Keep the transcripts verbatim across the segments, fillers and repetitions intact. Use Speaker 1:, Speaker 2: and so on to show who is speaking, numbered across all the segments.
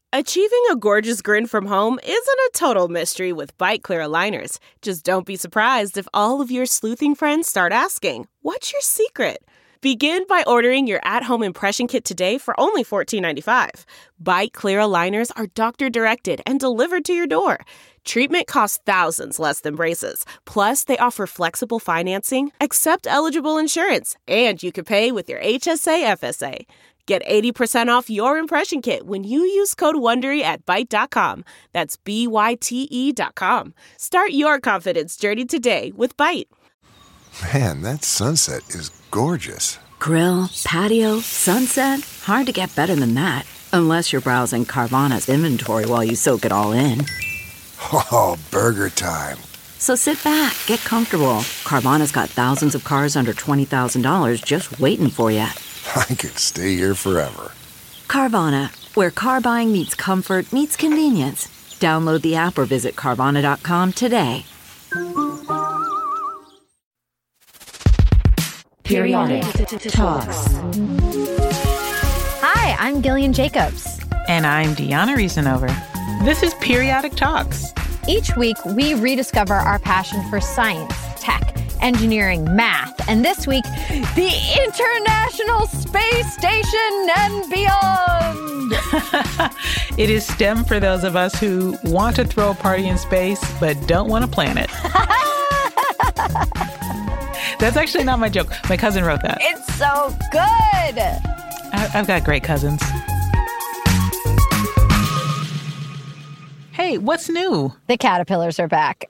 Speaker 1: Achieving a gorgeous grin from home isn't a total mystery with Byte Clear aligners. Just don't be surprised if all of your sleuthing friends start asking, "What's your secret?" Begin by ordering your at-home impression kit today for only fourteen ninety-five. Byte Clear aligners are doctor-directed and delivered to your door. Treatment costs thousands less than braces. Plus, they offer flexible financing, accept eligible insurance, and you can pay with your H S A F S A. Get eighty percent off your impression kit when you use code WONDERY at Byte dot com. That's B Y T E dot com. Start your confidence journey today with Byte.
Speaker 2: Man, that sunset is gorgeous.
Speaker 3: Grill, patio, sunset. Hard to get better than that. Unless you're browsing Carvana's inventory while you soak it all in.
Speaker 2: Oh, burger time.
Speaker 3: So sit back, get comfortable. Carvana's got thousands of cars under twenty thousand dollars just waiting for you.
Speaker 2: I could stay here forever.
Speaker 3: Carvana, where car buying meets comfort, meets convenience. Download the app or visit Carvana dot com today.
Speaker 4: Periodic Talks.
Speaker 5: Hi, I'm Gillian Jacobs.
Speaker 6: And I'm Deanna Reasonover. This is Periodic Talks.
Speaker 5: Each week, we rediscover our passion for science, tech, engineering, math, and this week, the International Space Station and beyond.
Speaker 6: It is STEM for those of us who want to throw a party in space but don't want to plan it. That's actually not my joke. My cousin wrote that.
Speaker 5: It's so good.
Speaker 6: I- I've got great cousins. Hey, what's new?
Speaker 5: The caterpillars are back.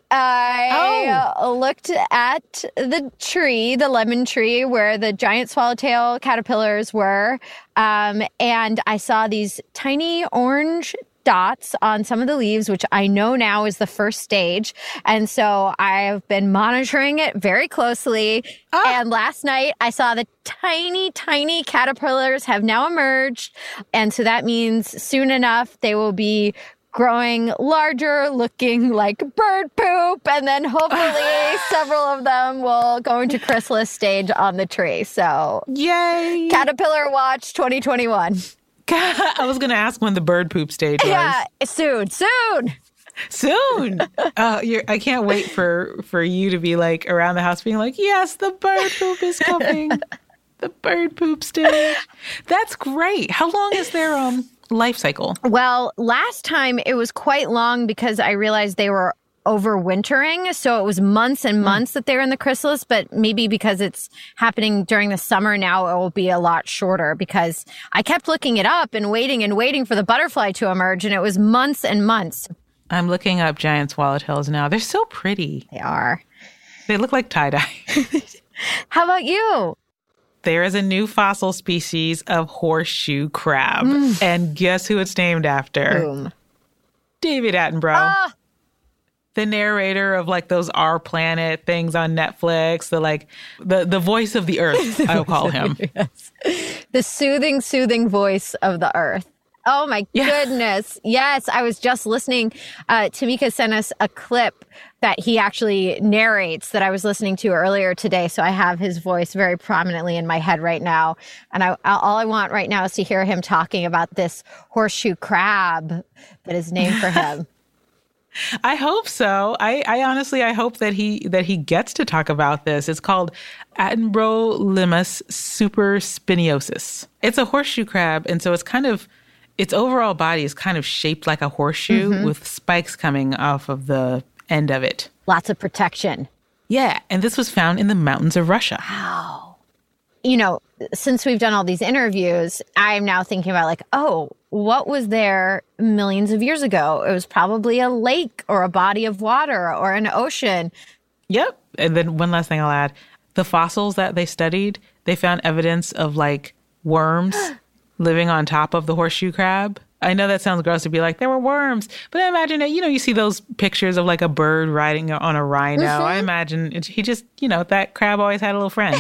Speaker 5: I
Speaker 6: oh.
Speaker 5: looked at the tree, the lemon tree, where the giant swallowtail caterpillars were, um, and I saw these tiny orange dots on some of the leaves, which I know now is the first stage. And so I've been monitoring it very closely. Oh. And last night I saw the tiny, tiny caterpillars have now emerged. And so that means soon enough they will be growing larger, looking like bird poop, and then hopefully several of them will go into chrysalis stage on the tree. So,
Speaker 6: yay!
Speaker 5: Caterpillar Watch twenty twenty-one.
Speaker 6: I was going to ask when the bird poop stage was.
Speaker 5: Yeah, soon, soon.
Speaker 6: Soon. Uh, you're, I can't wait for, for you to be like around the house being like, yes, the bird poop is coming. The bird poop stage. That's great. How long is their um life cycle?
Speaker 5: Well, last time it was quite long because I realized they were overwintering. So it was months and months mm. that they were in the chrysalis, but maybe because it's happening during the summer now, it will be a lot shorter because I kept looking it up and waiting and waiting for the butterfly to emerge, and it was months and months.
Speaker 6: I'm looking up giant swallowtails now. They're so pretty.
Speaker 5: They are.
Speaker 6: They look like tie-dye.
Speaker 5: How about you?
Speaker 6: There is a new fossil species of horseshoe crab. Mm. And guess who it's named after?
Speaker 5: Boom.
Speaker 6: David Attenborough.
Speaker 5: Ah!
Speaker 6: The narrator of like those Our Planet things on Netflix, the like the, the voice of the earth, I will call him.
Speaker 5: Yes. The soothing, soothing voice of the earth. Oh my yeah. goodness. Yes, I was just listening. Uh, Tamika sent us a clip that he actually narrates that I was listening to earlier today. So I have his voice very prominently in my head right now. And I, all I want right now is to hear him talking about this horseshoe crab that is named for him.
Speaker 6: I hope so. I, I honestly, I hope that he that he gets to talk about this. It's called Attenborough supraspiniosus. It's a horseshoe crab, and so it's kind of its overall body is kind of shaped like a horseshoe mm-hmm. with spikes coming off of the end of it.
Speaker 5: Lots of protection.
Speaker 6: Yeah, and this was found in the mountains of Russia.
Speaker 5: Wow. You know, since we've done all these interviews, I'm now thinking about like, oh, what was there millions of years ago? It was probably a lake or a body of water or an ocean.
Speaker 6: Yep. And then one last thing I'll add. The fossils that they studied, they found evidence of like worms living on top of the horseshoe crab. I know that sounds gross to be like, there were worms. But I imagine, it, you know, you see those pictures of like a bird riding on a rhino. Mm-hmm. I imagine it, he just, you know, that crab always had a little friend.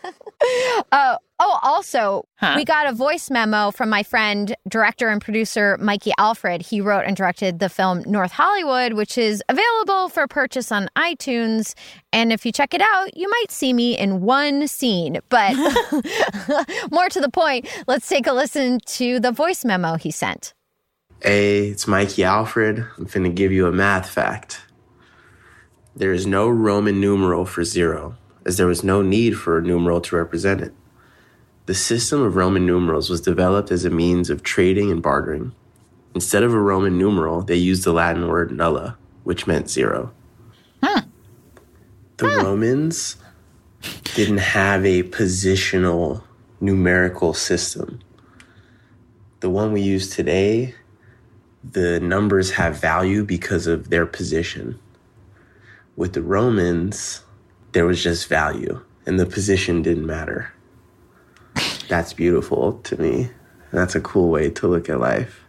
Speaker 5: uh, oh, also,
Speaker 6: huh?
Speaker 5: we got a voice memo from my friend, director and producer Mikey Alfred. He wrote and directed the film North Hollywood, which is available for purchase on iTunes. And if you check it out, you might see me in one scene. But more to the point, let's take a listen to the voice memo he sent.
Speaker 7: Hey, it's Mikey Alfred. I'm finna give you a math fact. There is no Roman numeral for zero, as there was no need for a numeral to represent it. The system of Roman numerals was developed as a means of trading and bartering. Instead of a Roman numeral, they used the Latin word nulla, which meant zero.
Speaker 6: Huh.
Speaker 7: The huh. Romans didn't have a positional numerical system. The one we use today, the numbers have value because of their position. With the Romans, there was just value, and the position didn't matter. That's beautiful to me. That's a cool way to look at life.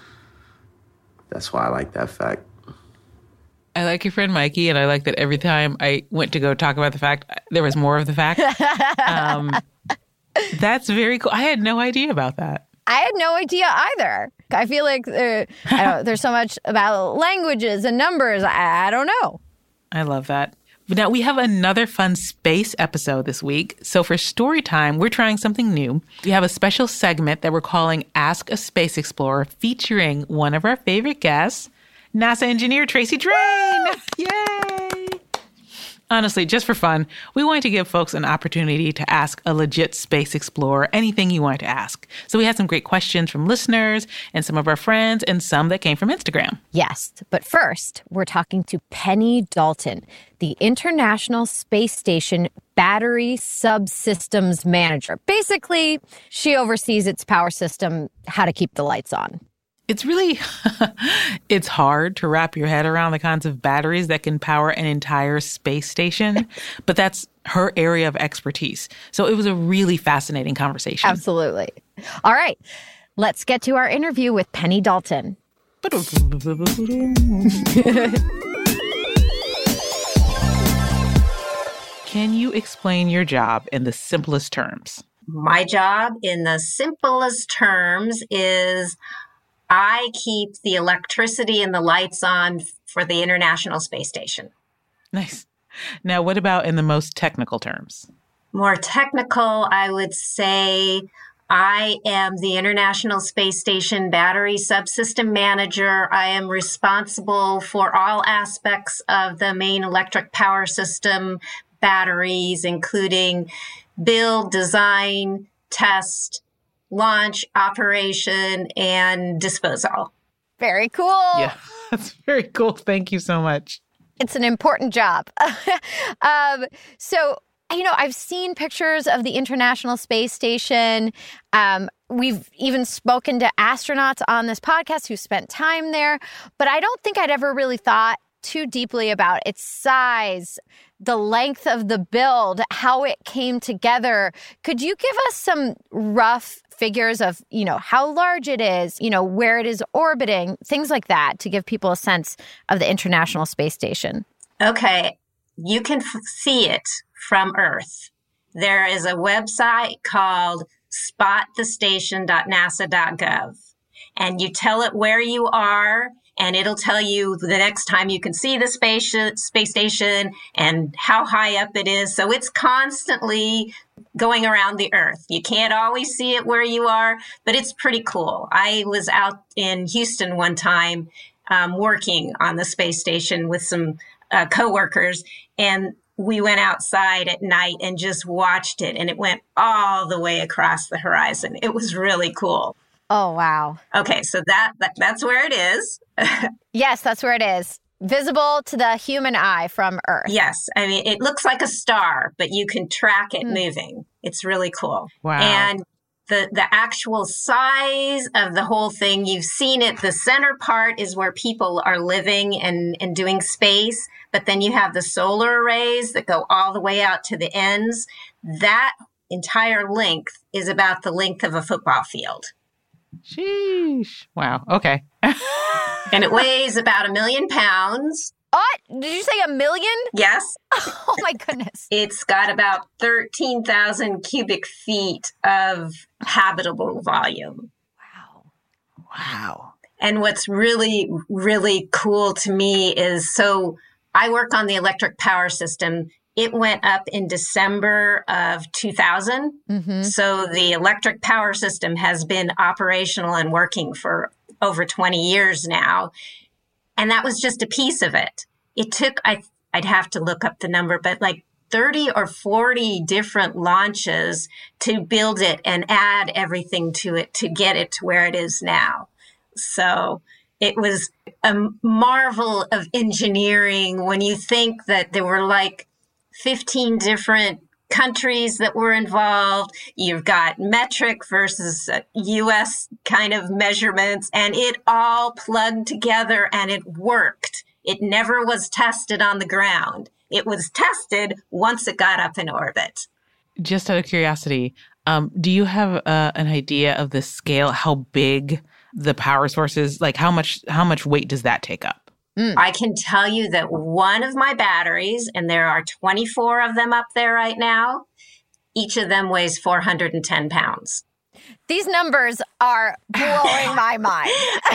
Speaker 7: That's why I like that fact.
Speaker 6: I like your friend Mikey, and I like that every time I went to go talk about the fact, there was more of the fact. Um, that's very cool. I had no idea about that.
Speaker 5: I had no idea either. I feel like there, I don't, there's so much about languages and numbers. I, I don't know.
Speaker 6: I love that. Now, we have another fun space episode this week. So for story time, we're trying something new. We have a special segment that we're calling Ask a Space Explorer, featuring one of our favorite guests, NASA engineer Tracy Drain. Yay! Honestly, just for fun, we wanted to give folks an opportunity to ask a legit space explorer anything you wanted to ask. So we had some great questions from listeners and some of our friends and some that came from Instagram.
Speaker 5: Yes, but first, we're talking to Penny Dalton, the International Space Station Battery Subsystems Manager. Basically, she oversees its power system, how to keep the lights on.
Speaker 6: It's really, it's hard to wrap your head around the kinds of batteries that can power an entire space station, but that's her area of expertise. So it was a really fascinating conversation.
Speaker 5: Absolutely. All right, let's get to our interview with Penny Dalton.
Speaker 6: Can you explain your job in the simplest terms?
Speaker 8: My job in the simplest terms is I keep the electricity and the lights on for the International Space Station.
Speaker 6: Nice. Now, what about in the most technical terms?
Speaker 8: More technical, I would say I am the International Space Station Battery Subsystem Manager. I am responsible for all aspects of the main electric power system batteries, including build, design, test, launch, operation, and disposal.
Speaker 5: Very cool.
Speaker 6: Yeah, that's very cool. Thank you so much.
Speaker 5: It's an important job. um, so, you know, I've seen pictures of the International Space Station. Um, we've even spoken to astronauts on this podcast who spent time there, but I don't think I'd ever really thought too deeply about its size, the length of the build, how it came together. Could you give us some rough figures of, you know, how large it is, you know, where it is orbiting, things like that, to give people a sense of the International Space Station?
Speaker 8: Okay. You can f- see it from Earth. There is a website called spot the station dot nasa dot gov, and you tell it where you are, and it'll tell you the next time you can see the space, space station and how high up it is. So it's constantly going around the Earth. You can't always see it where you are, but it's pretty cool. I was out in Houston one time um, working on the space station with some uh, coworkers, and we went outside at night and just watched it, and it went all the way across the horizon. It was really cool.
Speaker 5: Oh, wow.
Speaker 8: Okay, so that, that that's where it is.
Speaker 5: Yes, that's where it is. Visible to the human eye from Earth.
Speaker 8: Yes. I mean, it looks like a star, but you can track it mm. moving. It's really cool.
Speaker 6: Wow.
Speaker 8: And the, the actual size of the whole thing, you've seen it. The center part is where people are living and, and doing space. But then you have the solar arrays that go all the way out to the ends. That entire length is about the length of a football field.
Speaker 6: Sheesh. Wow. Okay.
Speaker 8: And it weighs about a million pounds.
Speaker 5: What? Did you say a million?
Speaker 8: Yes.
Speaker 5: Oh, my goodness.
Speaker 8: It's got about thirteen thousand cubic feet of habitable volume.
Speaker 5: Wow.
Speaker 6: Wow.
Speaker 8: And what's really, really cool to me is, so I work on the electric power system. It went up in December of two thousand. Mm-hmm. So the electric power system has been operational and working for over twenty years now. And that was just a piece of it. It took, I, I'd have to look up the number, but like thirty or forty different launches to build it and add everything to it to get it to where it is now. So it was a marvel of engineering when you think that there were like fifteen different countries that were involved. You've got metric versus U S kind of measurements, and it all plugged together and it worked. It never was tested on the ground. It was tested once it got up in orbit.
Speaker 6: Just out of curiosity, um, do you have uh, an idea of the scale, how big the power source is? Like how much, how much weight does that take up?
Speaker 8: Mm. I can tell you that one of my batteries, and there are twenty-four of them up there right now, each of them weighs four hundred ten pounds.
Speaker 5: These numbers are blowing my mind.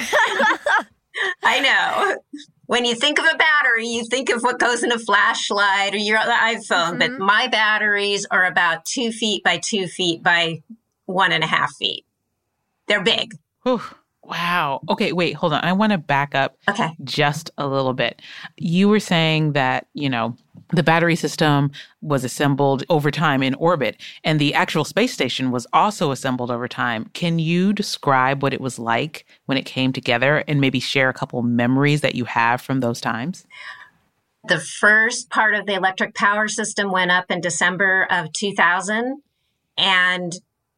Speaker 8: I know. When you think of a battery, you think of what goes in a flashlight or your iPhone, mm-hmm. but my batteries are about two feet by two feet by one and a half feet. They're big.
Speaker 6: Whew. Wow. Okay, wait, hold on. I want to back up
Speaker 8: okay.
Speaker 6: just a little bit. You were saying that, you know, the battery system was assembled over time in orbit, and the actual space station was also assembled over time. Can you describe what it was like when it came together and maybe share a couple memories that you have from those times?
Speaker 8: The first part of the electric power system went up in December of two thousand, and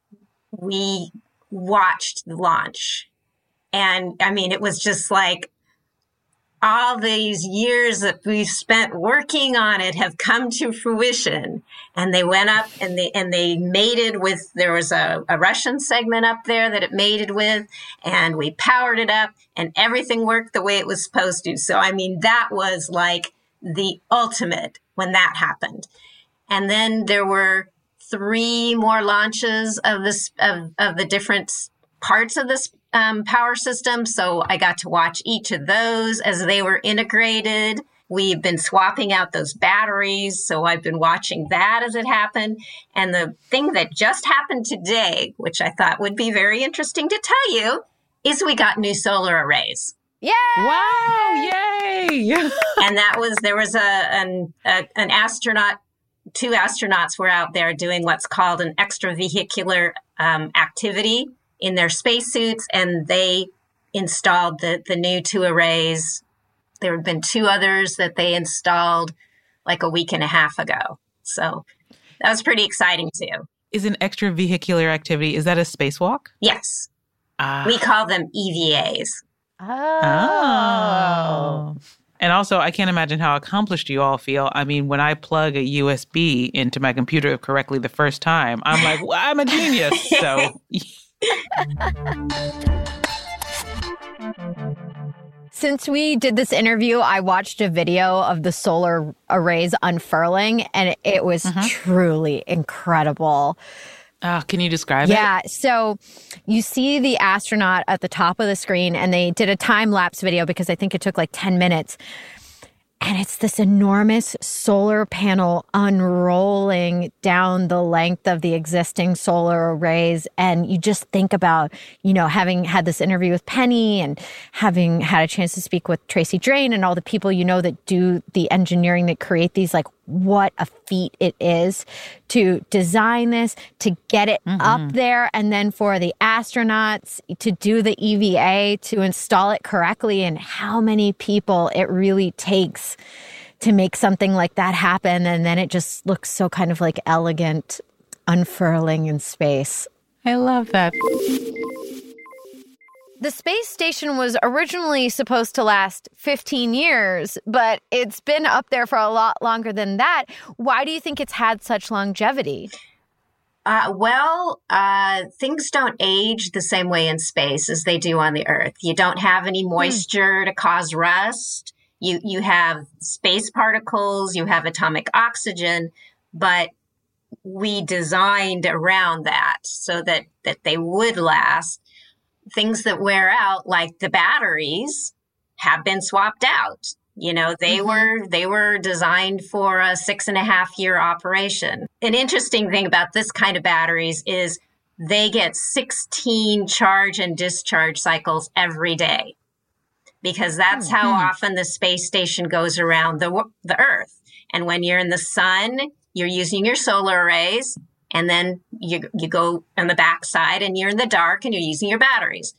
Speaker 8: we watched the launch. And I mean, it was just like all these years that we've spent working on it have come to fruition. And they went up and they and they mated with, there was a, a Russian segment up there that it mated with, and we powered it up and everything worked the way it was supposed to. So, I mean, that was like the ultimate when that happened. And then there were three more launches of this of, of the different parts of this Um, power system. So I got to watch each of those as they were integrated. We've been swapping out those batteries. So I've been watching that as it happened. And the thing that just happened today, which I thought would be very interesting to tell you, is we got new solar arrays.
Speaker 5: Yay!
Speaker 6: Wow! Yay!
Speaker 8: And that was, there was a an, a, an astronaut, two astronauts were out there doing what's called an extravehicular um, activity in their spacesuits, and they installed the, the new two arrays. There have been two others that they installed like a week and a half ago. So that was pretty exciting too.
Speaker 6: Is an extravehicular activity, is that a spacewalk?
Speaker 8: Yes.
Speaker 6: Ah.
Speaker 8: We call them E V As.
Speaker 5: Oh.
Speaker 6: oh. And also, I can't imagine how accomplished you all feel. I mean, when I plug a U S B into my computer correctly the first time, I'm like, well, I'm a genius. So...
Speaker 5: Since we did this interview, I watched a video of the solar arrays unfurling, and it was uh-huh. truly incredible.
Speaker 6: Uh, can you describe
Speaker 5: yeah,
Speaker 6: it?
Speaker 5: Yeah, so you see the astronaut at the top of the screen, and they did a time-lapse video because I think it took like ten minutes. And it's this enormous solar panel unrolling down the length of the existing solar arrays. And you just think about, you know, having had this interview with Penny and having had a chance to speak with Tracy Drain and all the people you know that do the engineering that create these, like, what a feat it is to design this, to get it mm-hmm. up there, and then for the astronauts to do the E V A, to install it correctly, and how many people it really takes to make something like that happen. And then it just looks so kind of like elegant, unfurling in space.
Speaker 6: I love that.
Speaker 5: The space station was originally supposed to last fifteen years, but it's been up there for a lot longer than that. Why do you think it's had such longevity?
Speaker 8: Uh, well, uh, things don't age the same way in space as they do on the Earth. You don't have any moisture mm. to cause rust. You you have space particles, you have atomic oxygen, but we designed around that so that, that they would last. Things that wear out, like the batteries, have been swapped out. You know, they mm-hmm. were they were designed for a six and a half year operation. An interesting thing about this kind of batteries is they get sixteen charge and discharge cycles every day, because that's mm-hmm. how often the space station goes around the the Earth. And when you're in the sun, you're using your solar arrays, and then you you go on the backside and you're in the dark and you're using your batteries.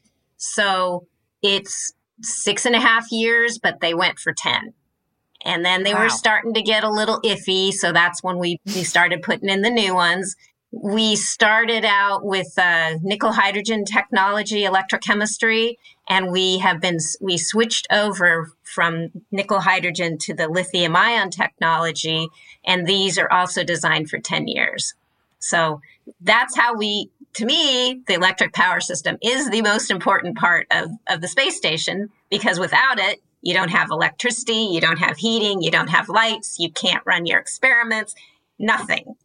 Speaker 8: So it's six and a half years, but they went for ten. And then they wow. were starting to get a little iffy. So that's when we, we started putting in the new ones. We started out with uh, nickel hydrogen technology, electrochemistry, and we have been, we switched over from nickel hydrogen to the lithium ion technology. And these are also designed for ten years. So that's how we, to me, the electric power system is the most important part of, of the space station, because without it, you don't have electricity, you don't have heating, you don't have lights, you can't run your experiments, nothing.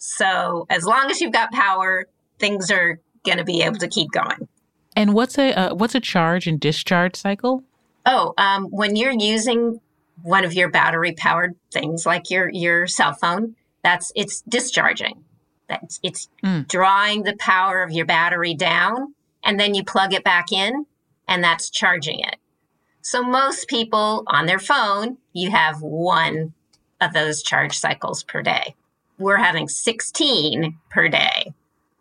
Speaker 8: So as long as you've got power, things are going to be able to keep going.
Speaker 6: And what's a uh, what's a charge and discharge cycle?
Speaker 8: Oh, um, when you're using one of your battery-powered things, like your your cell phone, that's it's discharging. That's it's mm. drawing the power of your battery down, and then you plug it back in, and that's charging it. So most people on their phone, you have one of those charge cycles per day. We're having sixteen per day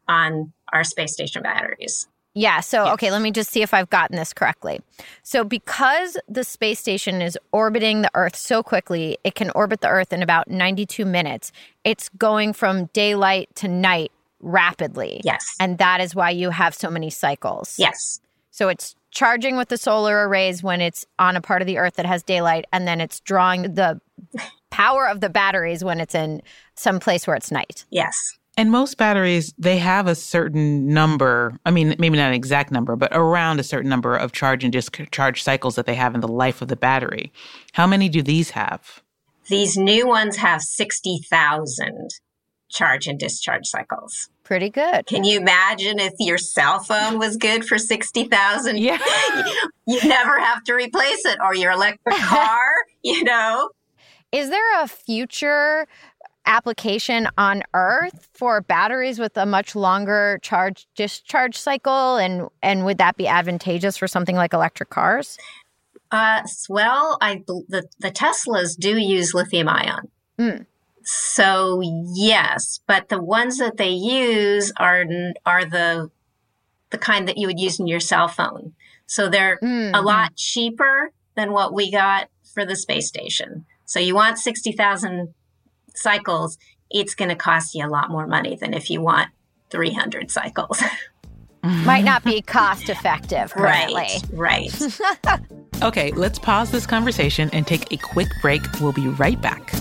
Speaker 8: on our space station batteries.
Speaker 5: Yeah. So,
Speaker 8: yes.
Speaker 5: okay, let me just see if I've gotten this correctly. So because the space station is orbiting the Earth so quickly, it can orbit the Earth in about ninety-two minutes. It's going from daylight to night rapidly.
Speaker 8: Yes.
Speaker 5: And that is why you have so many cycles.
Speaker 8: Yes.
Speaker 5: So it's charging with the solar arrays when it's on a part of the Earth that has daylight, and then it's drawing the power of the batteries when it's in some place where it's night.
Speaker 8: Yes.
Speaker 6: And most batteries, they have a certain number, I mean, maybe not an exact number, but around a certain number of charge and discharge cycles that they have in the life of the battery. How many do these have?
Speaker 8: These new ones have sixty thousand charge and discharge cycles.
Speaker 5: Pretty good.
Speaker 8: Can you imagine if your cell phone was good for sixty thousand?
Speaker 6: Yeah.
Speaker 8: You'd never have to replace it, or your electric car, you know?
Speaker 5: Is there a future application on Earth for batteries with a much longer charge discharge cycle? And, and would that be advantageous for something like electric cars?
Speaker 8: Uh, well, I, the, the Teslas do use lithium ion.
Speaker 5: Mm.
Speaker 8: So yes, but the ones that they use are are the the kind that you would use in your cell phone. So they're mm-hmm. a lot cheaper than what we got for the space station. So you want sixty thousand cycles, it's going to cost you a lot more money than if you want three hundred cycles.
Speaker 5: Might not be cost effective currently.
Speaker 8: Right, right.
Speaker 6: Okay, let's pause this conversation and take a quick break. We'll be right back.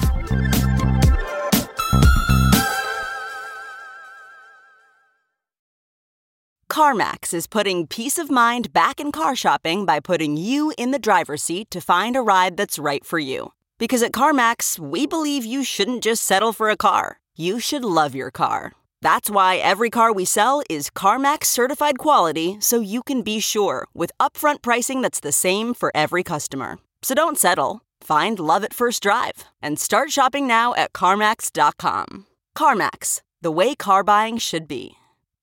Speaker 9: CarMax is putting peace of mind back in car shopping by putting you in the driver's seat to find a ride that's right for you. Because at CarMax, we believe you shouldn't just settle for a car. You should love your car. That's why every car we sell is CarMax certified quality, so you can be sure with upfront pricing that's the same for every customer. So don't settle. Find love at first drive and start shopping now at CarMax dot com. CarMax, the way car buying should be.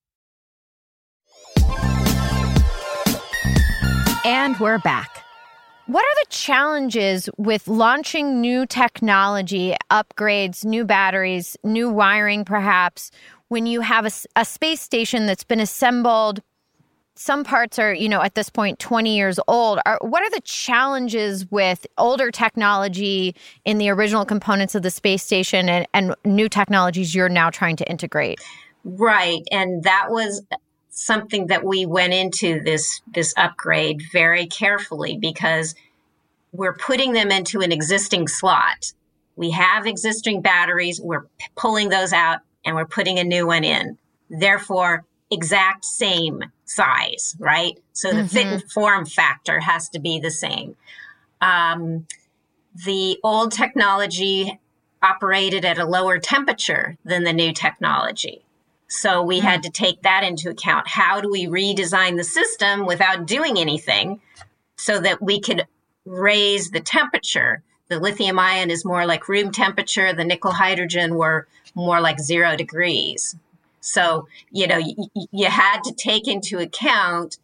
Speaker 5: And we're back. What are the challenges with launching new technology, upgrades, new batteries, new wiring perhaps, when you have a, a space station that's been assembled? Some parts are, you know, at this point, twenty years old. Are, what are the challenges with older technology in the original components of the space station and, and new technologies you're now trying to integrate?
Speaker 8: Right. And that was something that we went into this this upgrade very carefully, because we're putting them into an existing slot. We have existing batteries, we're p- pulling those out, and we're putting a new one in. Therefore, exact same size, right? So the mm-hmm. fit and form factor has to be the same. Um, the old technology operated at a lower temperature than the new technology. So we mm. had to take that into account. How do we redesign the system without doing anything so that we could raise the temperature? The lithium ion is more like room temperature. The nickel hydrogen were more like zero degrees. So, you know, you, you had to take into account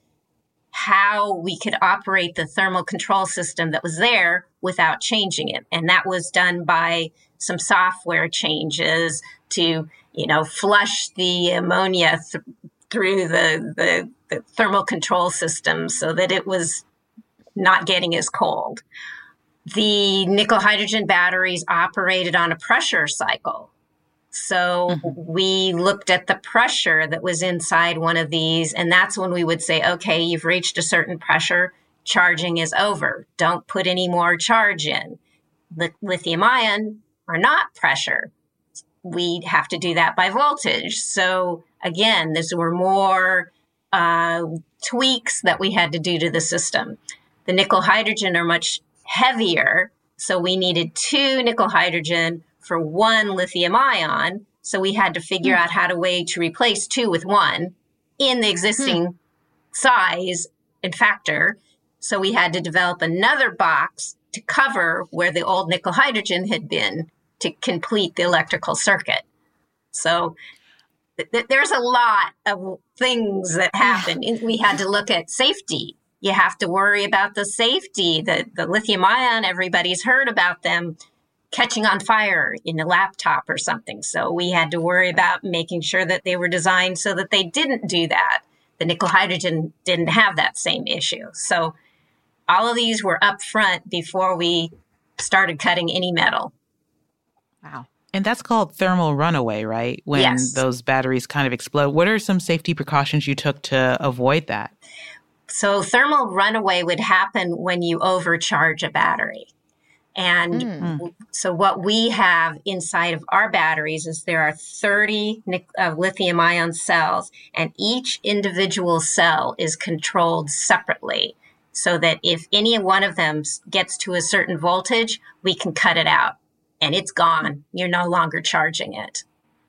Speaker 8: how we could operate the thermal control system that was there without changing it. And that was done by some software changes to, you know, flush the ammonia th- through the, the, the thermal control system so that it was not getting as cold. The nickel hydrogen batteries operated on a pressure cycle. So mm-hmm. we looked at the pressure that was inside one of these, and that's when we would say, okay, you've reached a certain pressure, charging is over. Don't put any more charge in. Li- lithium ion are not pressure. We'd have to do that by voltage. So again, there were more uh, tweaks that we had to do to the system. The nickel hydrogen are much heavier, so we needed two nickel hydrogen for one lithium ion. So we had to figure mm. out how to way to replace two with one in the existing mm. size and factor. So we had to develop another box to cover where the old nickel hydrogen had been to complete the electrical circuit. So th- th- there's a lot of things that happen. Yeah. We had to look at safety. You have to worry about the safety. The, the lithium ion, everybody's heard about them catching on fire in a laptop or something. So we had to worry about making sure that they were designed so that they didn't do that. The nickel hydrogen didn't have that same issue. So all of these were up front before we started cutting any metal.
Speaker 6: Wow. And that's called thermal runaway, right? When
Speaker 8: yes.
Speaker 6: those batteries kind of explode. What are some safety precautions you took to avoid that?
Speaker 8: So thermal runaway would happen when you overcharge a battery. And mm. so what we have inside of our batteries is there are thirty uh, lithium ion cells, and each individual cell is controlled separately so that if any one of them gets to a certain voltage, we can cut it out and it's gone. You're no longer charging it.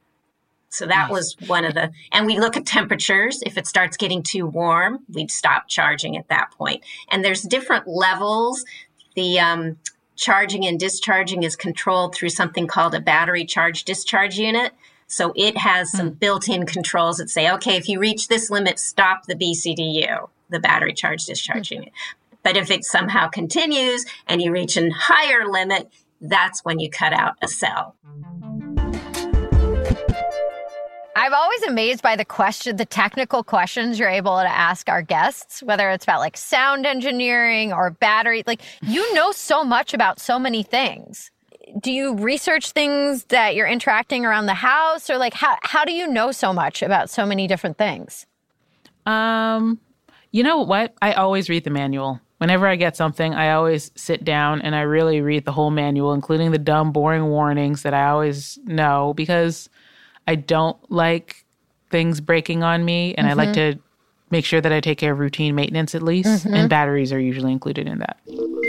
Speaker 8: So that nice. was one of the, and we look at temperatures. If it starts getting too warm, we'd stop charging at that point. And there's different levels. The, um, charging and discharging is controlled through something called a battery charge discharge unit. So it has some mm. built-in controls that say, okay, if you reach this limit, stop the B C D U, the battery charge discharge mm. unit. But if it somehow continues and you reach a higher limit, that's when you cut out a cell.
Speaker 5: I'm always amazed by the question, the technical questions you're able to ask our guests, whether it's about like sound engineering or battery. Like, you know so much about so many things. Do you research things that you're interacting around the house, or like how how do you know so much about so many different things?
Speaker 6: Um, you know what? I always read the manual. Whenever I get something, I always sit down and I really read the whole manual, including the dumb, boring warnings that I always know, because I don't like things breaking on me, and mm-hmm. I like to make sure that I take care of routine maintenance at least, mm-hmm. and batteries are usually included in that.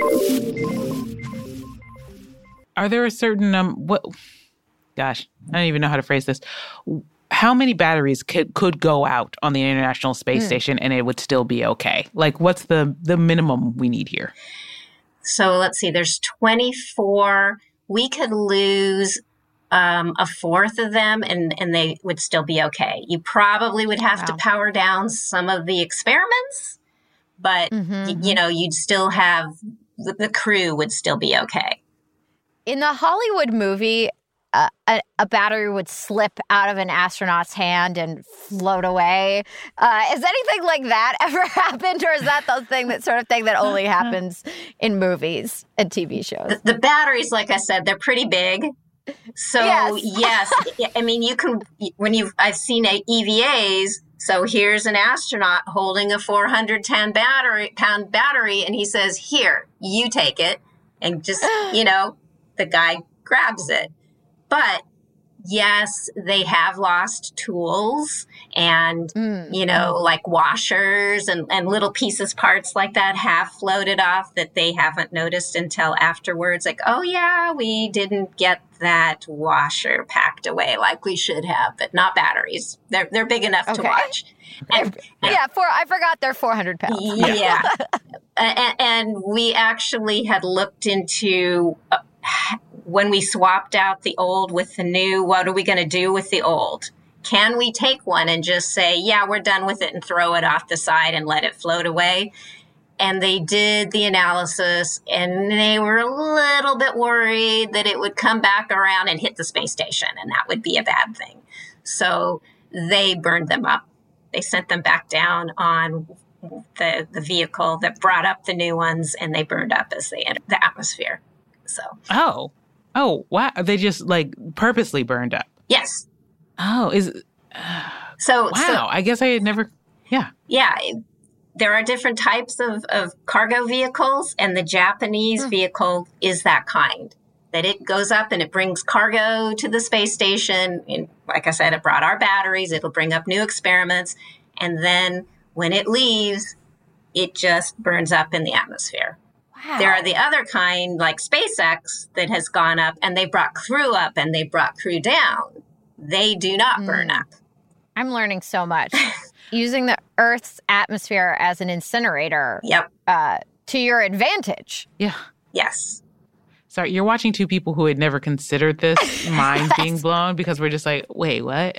Speaker 6: Are there a certain, um, what, gosh, I don't even know how to phrase this. How many batteries could, could go out on the International Space mm. Station and it would still be okay? Like, what's the, the minimum we need here?
Speaker 8: So let's see, there's twenty-four. We could lose Um, a fourth of them and, and they would still be okay. You probably would have wow. to power down some of the experiments, but mm-hmm. y- you know, you'd still have, the, the crew would still be okay.
Speaker 5: In the Hollywood movie, uh, a, a battery would slip out of an astronaut's hand and float away. Uh, has anything like that ever happened, or is that the thing, that sort of thing that only happens in movies and T V shows?
Speaker 8: The, the batteries, like I said, they're pretty big. So yes, yes I mean, you can, when you've, I've seen E V As. So here's an astronaut holding a four hundred ten battery, pound battery. And he says, here, you take it. And just, you know, the guy grabs it. But yes, they have lost tools and, mm. you know, like washers and, and little pieces, parts like that have floated off that they haven't noticed until afterwards. Like, oh, yeah, we didn't get that washer packed away like we should have, but not batteries. They're they're big enough okay. to watch. And, and,
Speaker 5: yeah, for I forgot they're four hundred pounds.
Speaker 8: Yeah. and, and we actually had looked into... Uh, when we swapped out the old with the new, what are we going to do with the old? can we take one and just say, yeah, we're done with it and throw it off the side and let it float away? And they did the analysis, and they were a little bit worried that it would come back around and hit the space station, and that would be a bad thing. So they burned them up. They sent them back down on the, the vehicle that brought up the new ones, and they burned up as they entered the atmosphere. So.
Speaker 6: Oh. Oh, wow. They just, like, purposely burned up.
Speaker 8: Yes.
Speaker 6: Oh, is uh,
Speaker 8: so
Speaker 6: wow.
Speaker 8: So,
Speaker 6: I guess I had never, yeah.
Speaker 8: Yeah. There are different types of, of cargo vehicles, and the Japanese mm. vehicle is that kind, that it goes up and it brings cargo to the space station. And like I said, it brought our batteries. It'll bring up new experiments. And then when it leaves, it just burns up in the atmosphere. Wow. There are the other kind, like SpaceX, that has gone up and they brought crew up and they brought crew down. They do not mm. burn up.
Speaker 5: I'm learning so much. Using the Earth's atmosphere as an incinerator.
Speaker 8: Yep.
Speaker 5: Uh, to your advantage.
Speaker 6: Yeah.
Speaker 8: Yes.
Speaker 6: Sorry, you're watching two people who had never considered this mind being blown because we're just like, wait, what?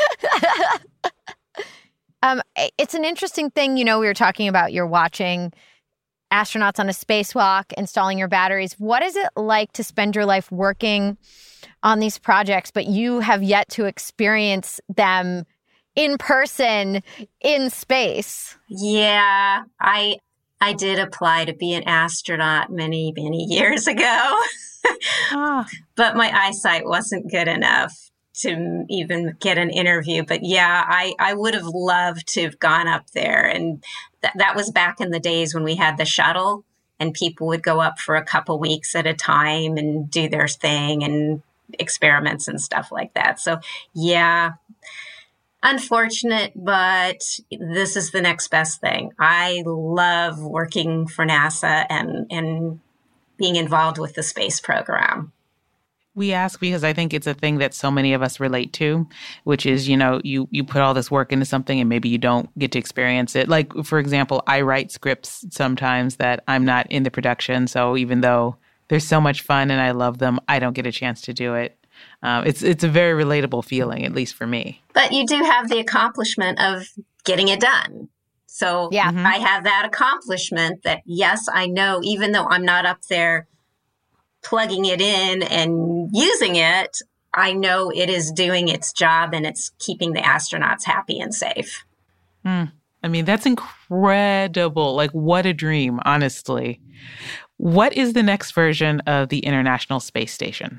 Speaker 5: um, it's an interesting thing. You know, we were talking about you're watching astronauts on a spacewalk, installing your batteries. What is it like to spend your life working on these projects, but you have yet to experience them in person, in space?
Speaker 8: Yeah, I I did apply to be an astronaut many, many years ago. ah. But my eyesight wasn't good enough to even get an interview. But yeah, I, I would have loved to have gone up there. And th- that was back in the days when we had the shuttle and people would go up for a couple weeks at a time and do their thing and experiments and stuff like that. So yeah, unfortunate, but this is the next best thing. I love working for NASA and, and being involved with the space program.
Speaker 6: We ask because I think it's a thing that so many of us relate to, which is, you know, you, you put all this work into something and maybe you don't get to experience it. Like, for example, I write scripts sometimes that I'm not in the production. So even though they're so much fun and I love them, I don't get a chance to do it. Um, it's it's a very relatable feeling, at least for me.
Speaker 8: But you do have the accomplishment of getting it done. So yeah. mm-hmm. I have that accomplishment that, yes, I know, even though I'm not up there plugging it in and using it, I know it is doing its job and it's keeping the astronauts happy and safe.
Speaker 6: Mm. I mean, that's incredible. Like, what a dream, honestly. What is the next version of the International Space Station?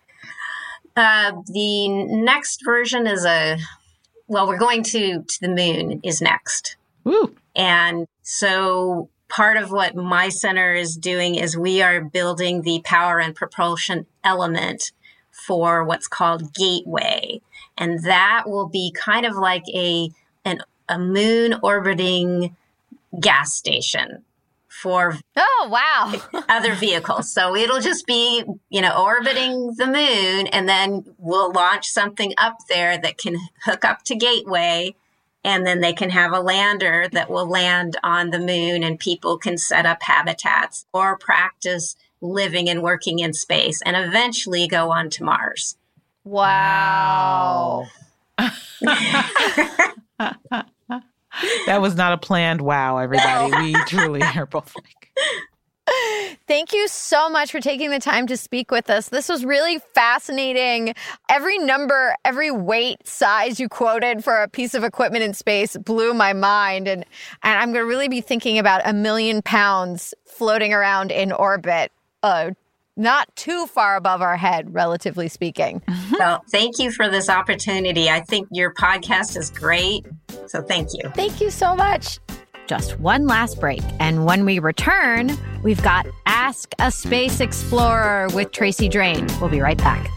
Speaker 8: Uh, the next version is a, well, we're going to, to the moon is next.
Speaker 6: Woo.
Speaker 8: And so part of what my center is doing is we are building the power and propulsion element for what's called Gateway. And that will be kind of like a, an, a moon orbiting gas station for
Speaker 5: oh wow
Speaker 8: other vehicles. So it'll just be, you know, orbiting the moon, and then we'll launch something up there that can hook up to Gateway, and then they can have a lander that will land on the moon, and people can set up habitats or practice living and working in space, and eventually go on to Mars.
Speaker 5: Wow.
Speaker 6: That was not a planned wow, everybody. We truly are both like.
Speaker 5: Thank you so much for taking the time to speak with us. This was really fascinating. Every number, every weight, size you quoted for a piece of equipment in space blew my mind. And, and I'm going to really be thinking about a million pounds floating around in orbit, uh, not too far above our head, relatively speaking.
Speaker 8: Well, thank you for this opportunity. I think your podcast is great. So thank you.
Speaker 5: Thank you so much. Just one last break. And when we return, we've got Ask a Space Explorer with Tracy Drain. We'll be right back.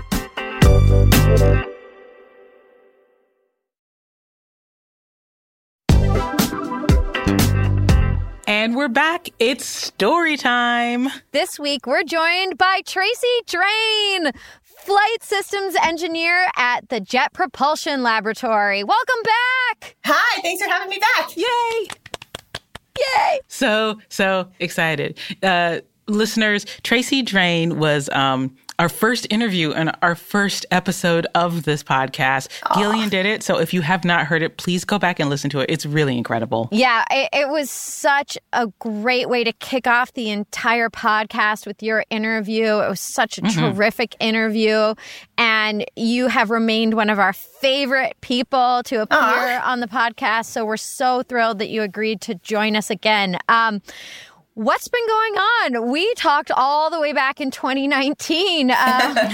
Speaker 6: And we're back. It's story time.
Speaker 5: This week, we're joined by Tracy Drain, flight systems engineer at the Jet Propulsion Laboratory. Welcome back.
Speaker 10: Hi, thanks for having me back.
Speaker 6: Yay.
Speaker 5: Yay.
Speaker 6: So, so excited. Uh, listeners, Tracy Drain was um, our first interview and our first episode of this podcast. Oh. Gillian did it. So if you have not heard it, please go back and listen to it. It's really incredible.
Speaker 5: Yeah, it, it was such a great way to kick off the entire podcast with your interview. It was such a mm-hmm. terrific interview. And you have remained one of our favorite people to appear Aww. on the podcast. So we're so thrilled that you agreed to join us again. Um, What's been going on? We talked all the way back in twenty nineteen. Um,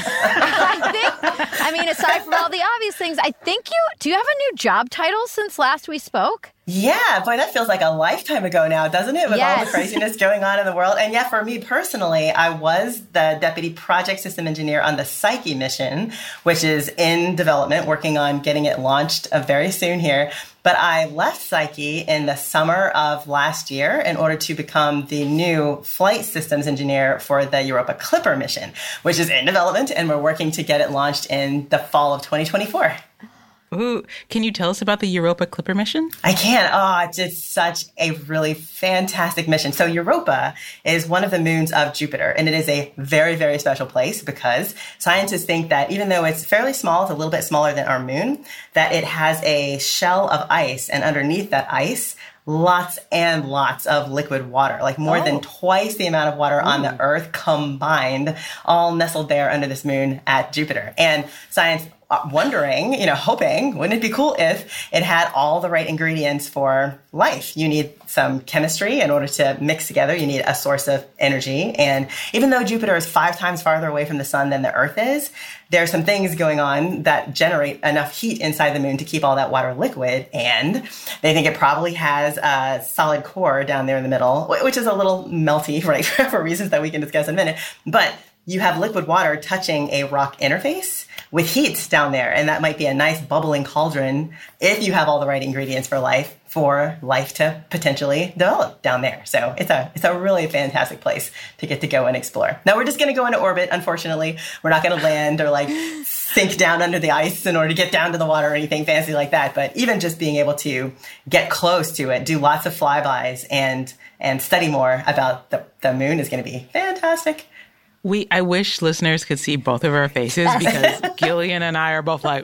Speaker 5: I think, I mean, aside from all the obvious things, I think you, do you have a new job title since last we spoke?
Speaker 10: Yeah, boy, that feels like a lifetime ago now, doesn't it? With yes. all the craziness going on in the world. And yeah, for me personally, I was the Deputy Project System Engineer on the Psyche mission, which is in development, working on getting it launched uh, very soon here. But I left Psyche in the summer of last year in order to become the new Flight Systems Engineer for the Europa Clipper mission, which is in development, and we're working to get it launched in the fall of twenty twenty-four.
Speaker 6: Ooh, can you tell us about the Europa Clipper mission?
Speaker 10: I can. Oh, it's just such a really fantastic mission. So Europa is one of the moons of Jupiter, and it is a very, very special place because scientists think that even though it's fairly small, it's a little bit smaller than our moon, that it has a shell of ice, and underneath that ice, lots and lots of liquid water, like more oh. than twice the amount of water Ooh. on the Earth combined, all nestled there under this moon at Jupiter. And science wondering, you know, hoping, wouldn't it be cool if it had all the right ingredients for life? You need some chemistry in order to mix together. You need a source of energy. And even though Jupiter is five times farther away from the sun than the Earth is, there are some things going on that generate enough heat inside the moon to keep all that water liquid. And they think it probably has a solid core down there in the middle, which is a little melty, right, for reasons that we can discuss in a minute. But you have liquid water touching a rock interface with heat down there. And that might be a nice bubbling cauldron if you have all the right ingredients for life, for life to potentially develop down there. So it's a it's a really fantastic place to get to go and explore. Now, we're just going to go into orbit, unfortunately. We're not going to land or like sink down under the ice in order to get down to the water or anything fancy like that. But even just being able to get close to it, do lots of flybys, and and study more about the, the moon is going to be fantastic.
Speaker 6: We, I wish listeners could see both of our faces because Gillian and I are both like,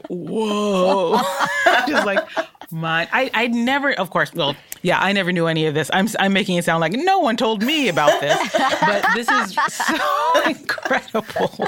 Speaker 6: whoa. Just like, mine. I, I never, of course, well, yeah, I never knew any of this. I'm, I'm making it sound like no one told me about this, but this is so incredible.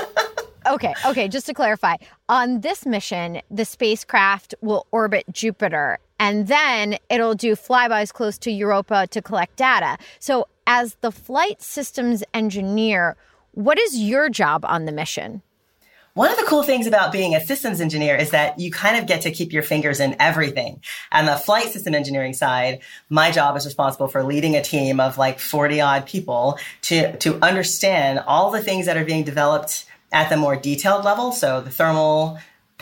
Speaker 5: Okay, okay, just to clarify, on this mission, the spacecraft will orbit Jupiter, and then it'll do flybys close to Europa to collect data. So as the flight systems engineer, what is your job on the mission?
Speaker 10: One of the cool things about being a systems engineer is that you kind of get to keep your fingers in everything. On the flight system engineering side, my job is responsible for leading a team of like forty odd people to, to understand all the things that are being developed at the more detailed level. So the thermal,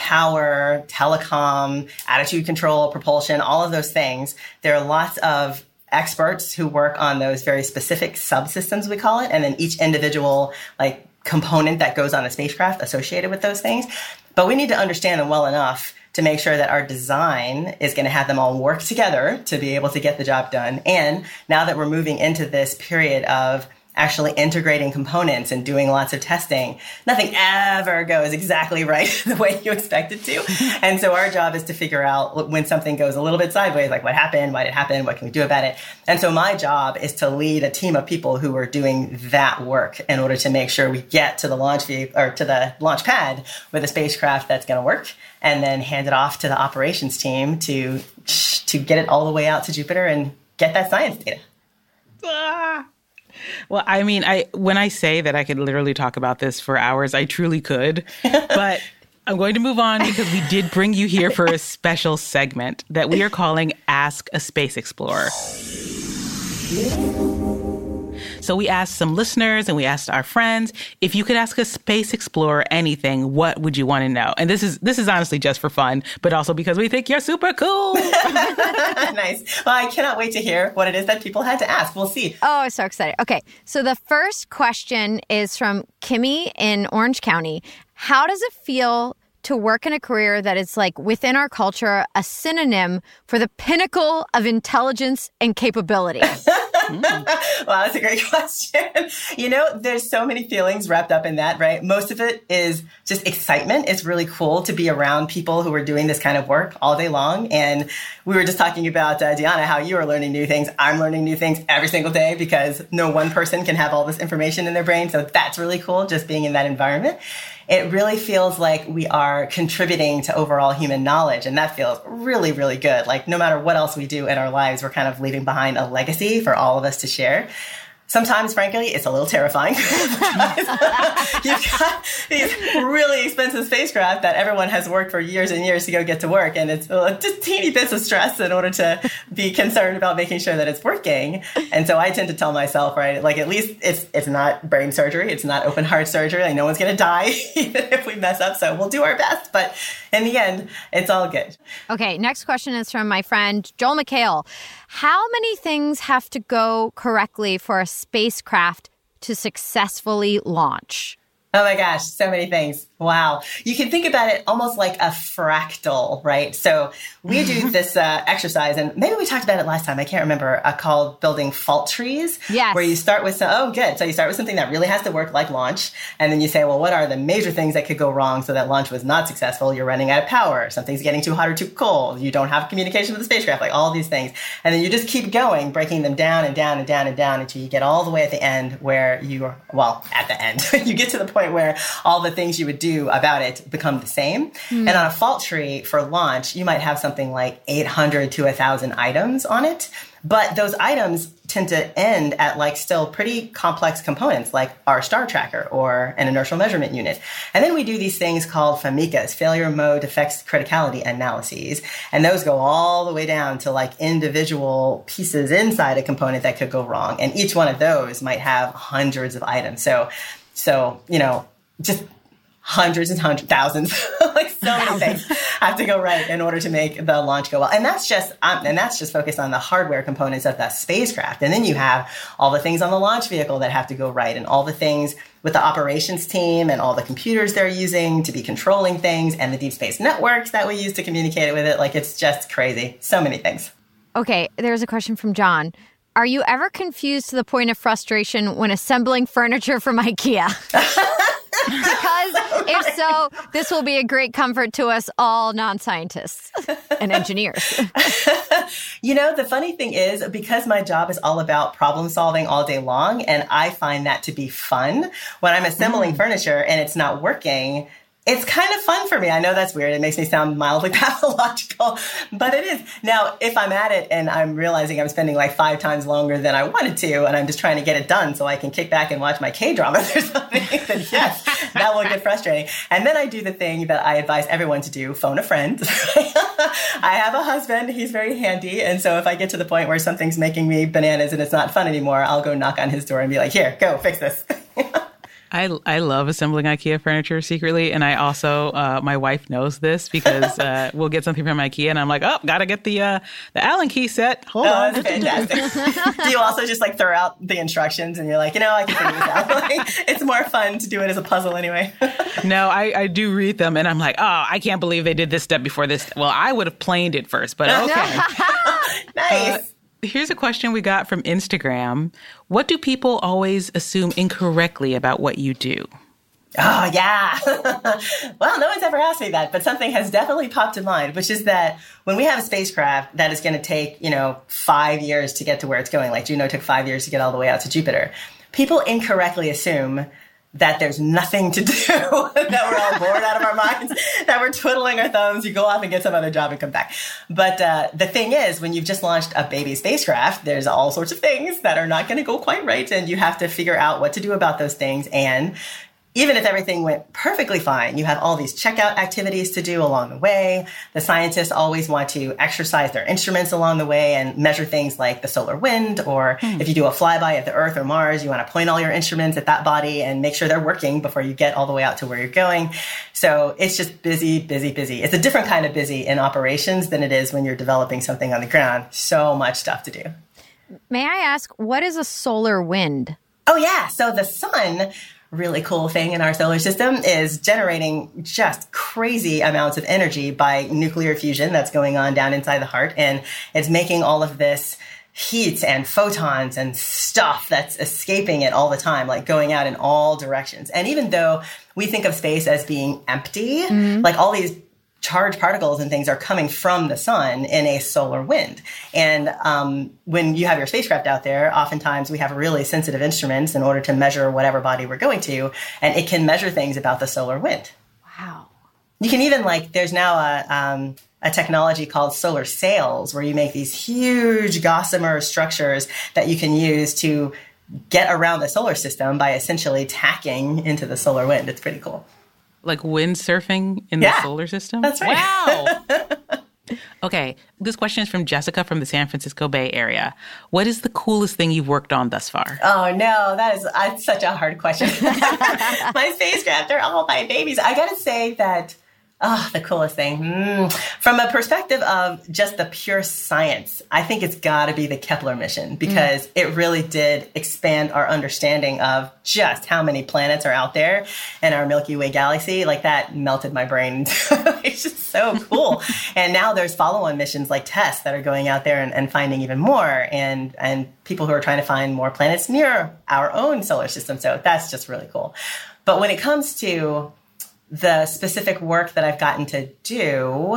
Speaker 10: power, telecom, attitude control, propulsion, all of those things. There are lots of experts who work on those very specific subsystems, we call it, and then each individual like component that goes on a spacecraft associated with those things. But we need to understand them well enough to make sure that our design is going to have them all work together to be able to get the job done. And now that we're moving into this period of actually integrating components and doing lots of testing, nothing ever goes exactly right the way you expect it to. And so our job is to figure out when something goes a little bit sideways, like what happened, why did it happen, what can we do about it? And so my job is to lead a team of people who are doing that work in order to make sure we get to the launch vehicle or to the launch pad with a spacecraft that's going to work, and then hand it off to the operations team to to get it all the way out to Jupiter and get that science data.
Speaker 6: Ah. Well, I mean, I when I say that I could literally talk about this for hours, I truly could. But I'm going to move on because we did bring you here for a special segment that we are calling Ask a Space Explorer. So we asked some listeners and we asked our friends, if you could ask a space explorer anything, what would you want to know? And this is this is honestly just for fun, but also because we think you're super cool.
Speaker 10: Nice. Well, I cannot wait to hear what it is that people had to ask. We'll see.
Speaker 5: Oh, I'm so excited. Okay. So the first question is from Kimmy in Orange County. How does it feel to work in a career that is like within our culture, a synonym for the pinnacle of intelligence and capability?
Speaker 10: Mm. Wow, that's a great question. You know, there's so many feelings wrapped up in that, right? Most of it is just excitement. It's really cool to be around people who are doing this kind of work all day long. And we were just talking about, uh, Deanna, how you are learning new things. I'm learning new things every single day because no one person can have all this information in their brain. So that's really cool, just being in that environment. It really feels like we are contributing to overall human knowledge. And that feels really, really good. Like no matter what else we do in our lives, we're kind of leaving behind a legacy for all of us to share. Sometimes, frankly, it's a little terrifying. You've got these really expensive spacecraft that everyone has worked for years and years to go get to work. And it's just teeny bits of stress in order to be concerned about making sure that it's working. And so I tend to tell myself, right, like at least it's it's not brain surgery. It's not open heart surgery. Like no one's going to die even if we mess up. So we'll do our best. But in the end, it's all good.
Speaker 5: Okay, next question is from my friend Joel McHale. How many things have to go correctly for a spacecraft to successfully launch?
Speaker 10: Oh my gosh, so many things. Wow. You can think about it almost like a fractal, right? So we do this uh, exercise, and maybe we talked about it last time. I can't remember, uh, called building fault trees.
Speaker 5: Yes.
Speaker 10: Where you start with, some, oh, good. So you start with something that really has to work, like launch. And then you say, well, what are the major things that could go wrong so that launch was not successful? You're running out of power. Something's getting too hot or too cold. You don't have communication with the spacecraft, like all these things. And then you just keep going, breaking them down and down and down and down until you get all the way at the end where you are, well, at the end, you get to the point where all the things you would do about it become the same. Mm. And on a fault tree for launch, you might have something like eight hundred to one thousand items on it. But those items tend to end at like still pretty complex components like our star tracker or an inertial measurement unit. And then we do these things called FAMICAs, failure mode defects criticality analyses. And those go all the way down to like individual pieces inside a component that could go wrong. And each one of those might have hundreds of items. So, so, you know, just hundreds and hundreds, thousands, like so many things have to go right in order to make the launch go well. And that's just, um, and that's just focused on the hardware components of the spacecraft. And then you have all the things on the launch vehicle that have to go right, and all the things with the operations team and all the computers they're using to be controlling things, and the deep space networks that we use to communicate with it. Like it's just crazy. So many things. Okay,
Speaker 5: there's a question from John. Are you ever confused to the point of frustration when assembling furniture from IKEA? Because if so, this will be a great comfort to us all non-scientists and engineers.
Speaker 10: You know, the funny thing is, because my job is all about problem solving all day long, and I find that to be fun, when I'm assembling mm. furniture and it's not working, it's kind of fun for me. I know that's weird. It makes me sound mildly pathological, but it is. Now, if I'm at it and I'm realizing I'm spending like five times longer than I wanted to, and I'm just trying to get it done so I can kick back and watch my K-dramas or something, then yes, that will get frustrating. And then I do the thing that I advise everyone to do, phone a friend. I have a husband. He's very handy. And so if I get to the point where something's making me bananas and it's not fun anymore, I'll go knock on his door and be like, here, go fix this.
Speaker 6: I, I love assembling IKEA furniture secretly. And I also, uh, my wife knows this because uh, we'll get something from IKEA and I'm like, oh, got to get the uh, the Allen key set. Hold
Speaker 10: oh,
Speaker 6: on.
Speaker 10: That's fantastic. Do you also just like throw out the instructions and you're like, you know, I can figure this out? Like, it's more fun to do it as a puzzle anyway.
Speaker 6: No, I, I do read them and I'm like, oh, I can't believe they did this step before this. Well, I would have planed it first, but okay.
Speaker 10: Nice.
Speaker 6: Uh, Here's a question we got from Instagram. What do people always assume incorrectly about what you do?
Speaker 10: Oh, yeah. Well, no one's ever asked me that, but something has definitely popped in mind, which is that when we have a spacecraft that is going to take, you know, five years to get to where it's going, like Juno took five years to get all the way out to Jupiter, people incorrectly assume that there's nothing to do, that we're all bored out of our minds, that we're twiddling our thumbs, you go off and get some other job and come back. But uh, the thing is, when you've just launched a baby spacecraft, there's all sorts of things that are not going to go quite right, and you have to figure out what to do about those things. And even if everything went perfectly fine, you have all these checkout activities to do along the way. The scientists always want to exercise their instruments along the way and measure things like the solar wind, or hmm. if you do a flyby at the Earth or Mars, you want to point all your instruments at that body and make sure they're working before you get all the way out to where you're going. So it's just busy, busy, busy. It's a different kind of busy in operations than it is when you're developing something on the ground. So much stuff to do.
Speaker 5: May I ask, what is a solar wind?
Speaker 10: Oh, yeah. So the sun, really cool thing in our solar system, is generating just crazy amounts of energy by nuclear fusion that's going on down inside the heart. And it's making all of this heat and photons and stuff that's escaping it all the time, like going out in all directions. And even though we think of space as being empty, mm-hmm. like all these charged particles and things are coming from the sun in a solar wind. And um, when you have your spacecraft out there, oftentimes we have really sensitive instruments in order to measure whatever body we're going to, and it can measure things about the solar wind.
Speaker 5: Wow.
Speaker 10: You can even, like, there's now a, um, a technology called solar sails, where you make these huge gossamer structures that you can use to get around the solar system by essentially tacking into the solar wind. It's pretty cool.
Speaker 6: Like windsurfing in
Speaker 10: yeah,
Speaker 6: the solar system?
Speaker 10: That's right.
Speaker 6: Wow. Okay. This question is from Jessica from the San Francisco Bay Area. What is the coolest thing you've worked on thus far?
Speaker 10: Oh, no, that is uh, such a hard question. My spacecraft, they're all my babies. I got to say that, oh, the coolest thing. Mm. From a perspective of just the pure science, I think it's got to be the Kepler mission, because mm. it really did expand our understanding of just how many planets are out there in our Milky Way galaxy. Like, that melted my brain. It's just so cool. And now there's follow-on missions like TESS that are going out there and, and finding even more, and, and people who are trying to find more planets near our own solar system. So that's just really cool. But when it comes to the specific work that I've gotten to do,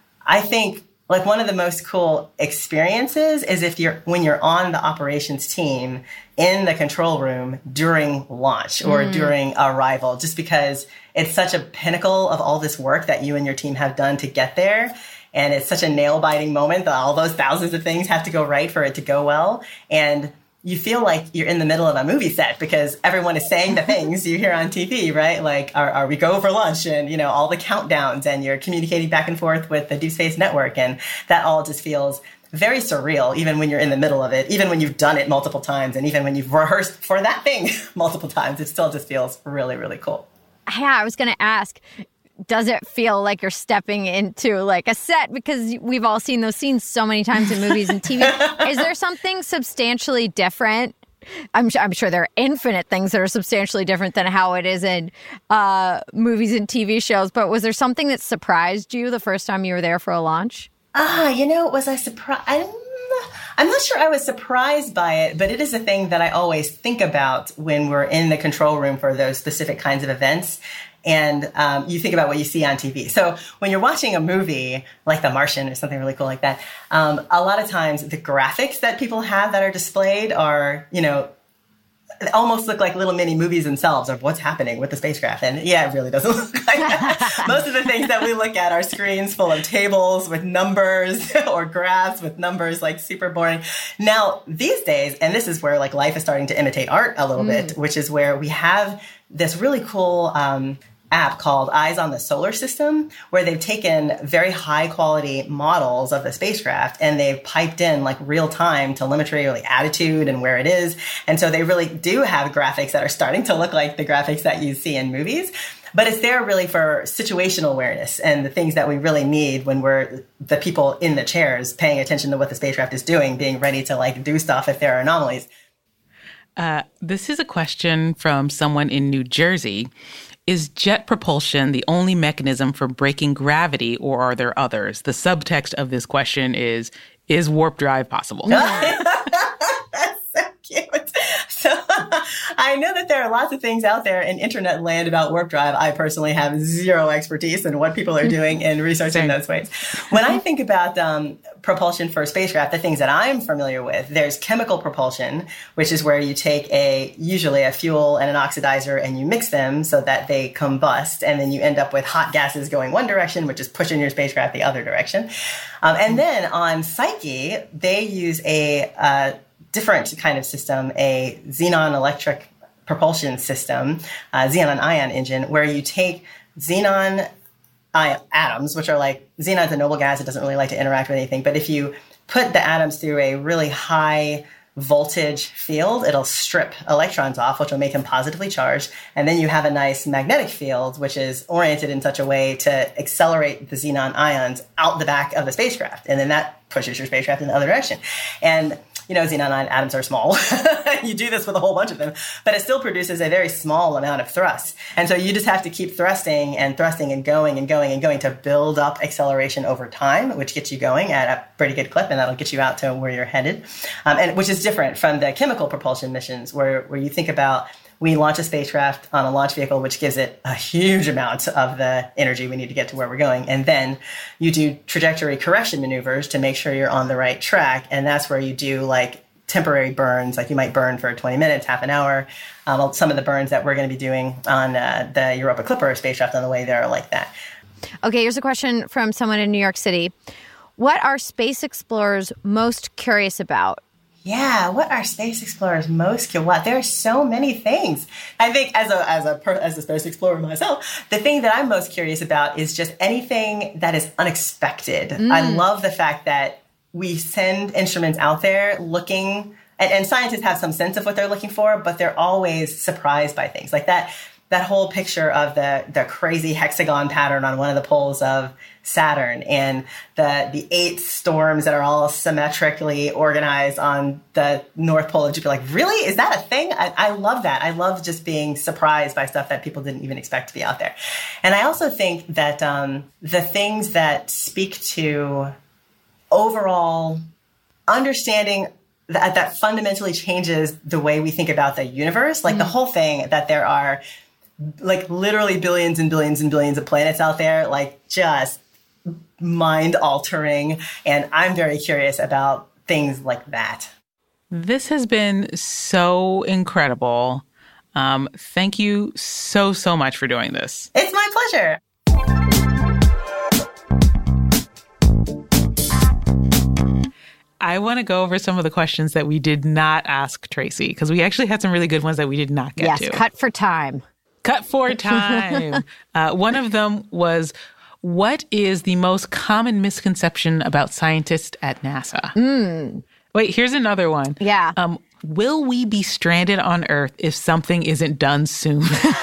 Speaker 10: I think like one of the most cool experiences is if you're when you're on the operations team in the control room during launch or mm. during arrival, just because it's such a pinnacle of all this work that you and your team have done to get there. And it's such a nail-biting moment that all those thousands of things have to go right for it to go well. And you feel like you're in the middle of a movie set because everyone is saying the things you hear on T V, right? Like, are, are we go for lunch? And, you know, all the countdowns, and you're communicating back and forth with the Deep Space Network. And that all just feels very surreal, even when you're in the middle of it, even when you've done it multiple times, and even when you've rehearsed for that thing multiple times, it still just feels really, really cool.
Speaker 5: Yeah, I was going to ask, does it feel like you're stepping into like a set? Because we've all seen those scenes so many times in movies and T V. Is there something substantially different? I'm, I'm sure there are infinite things that are substantially different than how it is in uh, movies and T V shows. But was there something that surprised you the first time you were there for a launch?
Speaker 10: Ah, you know, was I surprised? I'm not sure I was surprised by it, but it is a thing that I always think about when we're in the control room for those specific kinds of events. And um, you think about what you see on T V. So when you're watching a movie like The Martian or something really cool like that, um, a lot of times the graphics that people have that are displayed are, you know, almost look like little mini movies themselves of what's happening with the spacecraft. And yeah, it really doesn't look like that. Most of the things that we look at are screens full of tables with numbers or graphs with numbers, like super boring. Now, these days, and this is where like life is starting to imitate art a little mm. bit, which is where we have this really cool um, app called Eyes on the Solar System, where they've taken very high quality models of the spacecraft and they've piped in like real time telemetry or like attitude and where it is. And so they really do have graphics that are starting to look like the graphics that you see in movies. But it's there really for situational awareness and the things that we really need when we're the people in the chairs paying attention to what the spacecraft is doing, being ready to like do stuff if there are anomalies.
Speaker 6: Uh, this is a question from someone in New Jersey. Is jet propulsion the only mechanism for breaking gravity, or are there others? The subtext of this question is, is warp drive possible?
Speaker 10: That's so cute. So I know that there are lots of things out there in internet land about warp drive. I personally have zero expertise in what people are doing in researching those ways. When I think about um, propulsion for a spacecraft, the things that I'm familiar with, there's chemical propulsion, which is where you take a usually a fuel and an oxidizer and you mix them so that they combust, and then you end up with hot gases going one direction, which is pushing your spacecraft the other direction. Um, and then on Psyche, they use a uh, different kind of system, a xenon electric propulsion system, uh, xenon ion engine, where you take xenon ion atoms, which are like, xenon's a noble gas, it doesn't really like to interact with anything, but if you put the atoms through a really high voltage field, it'll strip electrons off, which will make them positively charged, and then you have a nice magnetic field, which is oriented in such a way to accelerate the xenon ions out the back of the spacecraft, and then that pushes your spacecraft in the other direction. And you know, xenon atoms are small. You do this with a whole bunch of them, but it still produces a very small amount of thrust. And so you just have to keep thrusting and thrusting and going and going and going to build up acceleration over time, which gets you going at a pretty good clip, and that'll get you out to where you're headed. Um, and which is different from the chemical propulsion missions where, where you think about we launch a spacecraft on a launch vehicle, which gives it a huge amount of the energy we need to get to where we're going. And then you do trajectory correction maneuvers to make sure you're on the right track. And that's where you do like temporary burns, like you might burn for twenty minutes, half an hour. Um, some of the burns that we're going to be doing on uh, the Europa Clipper spacecraft on the way there are like that.
Speaker 5: Okay, here's a question from someone in New York City. What are space explorers most curious about?
Speaker 10: Yeah, what are space explorers most curious about? There are so many things. I think as a as a per, as a space explorer myself, the thing that I'm most curious about is just anything that is unexpected. Mm. I love the fact that we send instruments out there looking, and, and scientists have some sense of what they're looking for, but they're always surprised by things like that. That whole picture of the the crazy hexagon pattern on one of the poles of Saturn and the the eight storms that are all symmetrically organized on the North Pole of Jupiter. Like, really? Is that a thing? I, I love that. I love just being surprised by stuff that people didn't even expect to be out there. And I also think that um, the things that speak to overall understanding that, that fundamentally changes the way we think about the universe, like mm. the whole thing that there are like literally billions and billions and billions of planets out there, like just mind altering. And I'm very curious about things like that.
Speaker 6: This has been so incredible. Um, thank you so, so much for doing this.
Speaker 10: It's my pleasure.
Speaker 6: I want to go over some of the questions that we did not ask Tracy, because we actually had some really good ones that we did not get
Speaker 5: yes,
Speaker 6: to.
Speaker 5: Yes, cut for time.
Speaker 6: Cut for time. uh, one of them was, what is the most common misconception about scientists at NASA?
Speaker 5: Mm.
Speaker 6: Wait, here's another one.
Speaker 5: Yeah.
Speaker 6: Um, will we be stranded on Earth if something isn't done soon?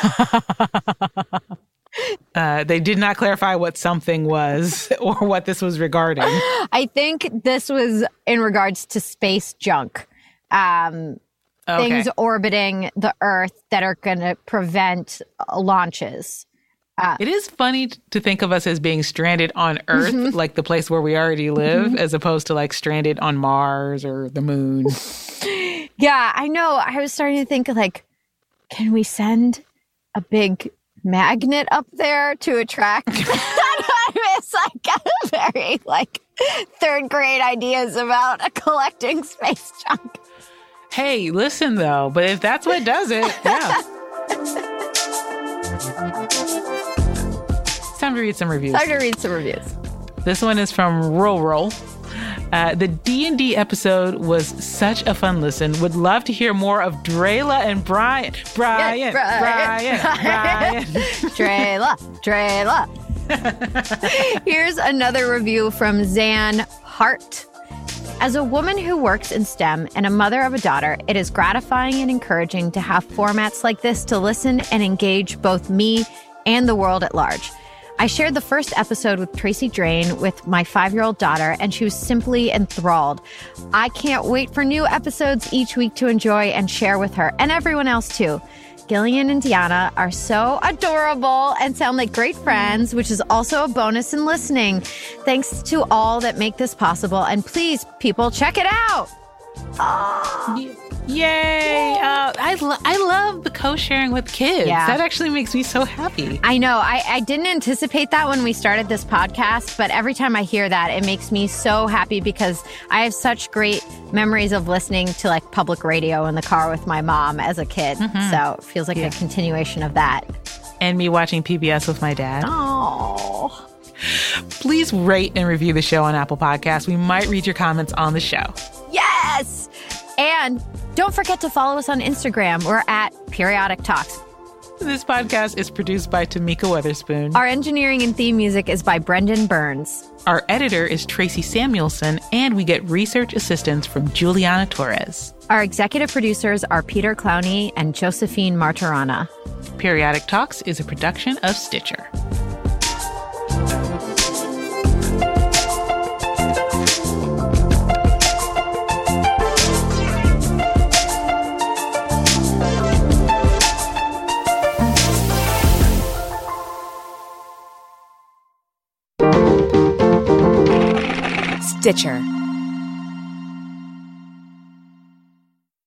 Speaker 6: uh, they did not clarify what something was or what this was regarding.
Speaker 5: I think this was in regards to space junk. Um Okay. Things orbiting the Earth that are going to prevent launches. Uh,
Speaker 6: it is funny to think of us as being stranded on Earth, mm-hmm. like the place where we already live, mm-hmm. as opposed to like stranded on Mars or the moon.
Speaker 5: Yeah, I know. I was starting to think like, can we send a big magnet up there to attract? It's like very like third grade ideas about collecting space junk.
Speaker 6: Hey, listen, though, but if that's what does it, yeah. It's time to read some reviews.
Speaker 5: Time to read some reviews.
Speaker 6: This one is from Rural. Uh, the D and D episode was such a fun listen. Would love to hear more of Drayla and Brian. Brian,
Speaker 5: yes,
Speaker 6: Brian, Brian.
Speaker 5: Brian. Drayla, Drayla. Here's another review from Zan Hart. As a woman who works in STEM and a mother of a daughter, it is gratifying and encouraging to have formats like this to listen and engage both me and the world at large. I shared the first episode with Tracy Drain with my five-year-old daughter, and she was simply enthralled. I can't wait for new episodes each week to enjoy and share with her, and everyone else too. Gillian and Deanna are so adorable and sound like great friends, which is also a bonus in listening. Thanks to all that make this possible. And please, people, check it out.
Speaker 6: Oh. Yay! Uh, I, lo- I love the co-sharing with kids.
Speaker 5: Yeah.
Speaker 6: That actually makes me so happy.
Speaker 5: I know. I, I didn't anticipate that when we started this podcast, but every time I hear that, it makes me so happy because I have such great memories of listening to like public radio in the car with my mom as a kid. Mm-hmm. So it feels like yeah. a continuation of that.
Speaker 6: And me watching P B S with my dad.
Speaker 5: Oh.
Speaker 6: Please rate and review the show on Apple Podcasts. We might read your comments on the show.
Speaker 5: Yes! And don't forget to follow us on Instagram. We're at Periodic Talks.
Speaker 6: This podcast is produced by Tamika Weatherspoon.
Speaker 5: Our engineering and theme music is by Brendan Burns.
Speaker 6: Our editor is Tracy Samuelson, and we get research assistance from Juliana Torres.
Speaker 5: Our executive producers are Peter Clowney and Josephine Martirana.
Speaker 6: Periodic Talks is a production of Stitcher.
Speaker 11: Stitcher.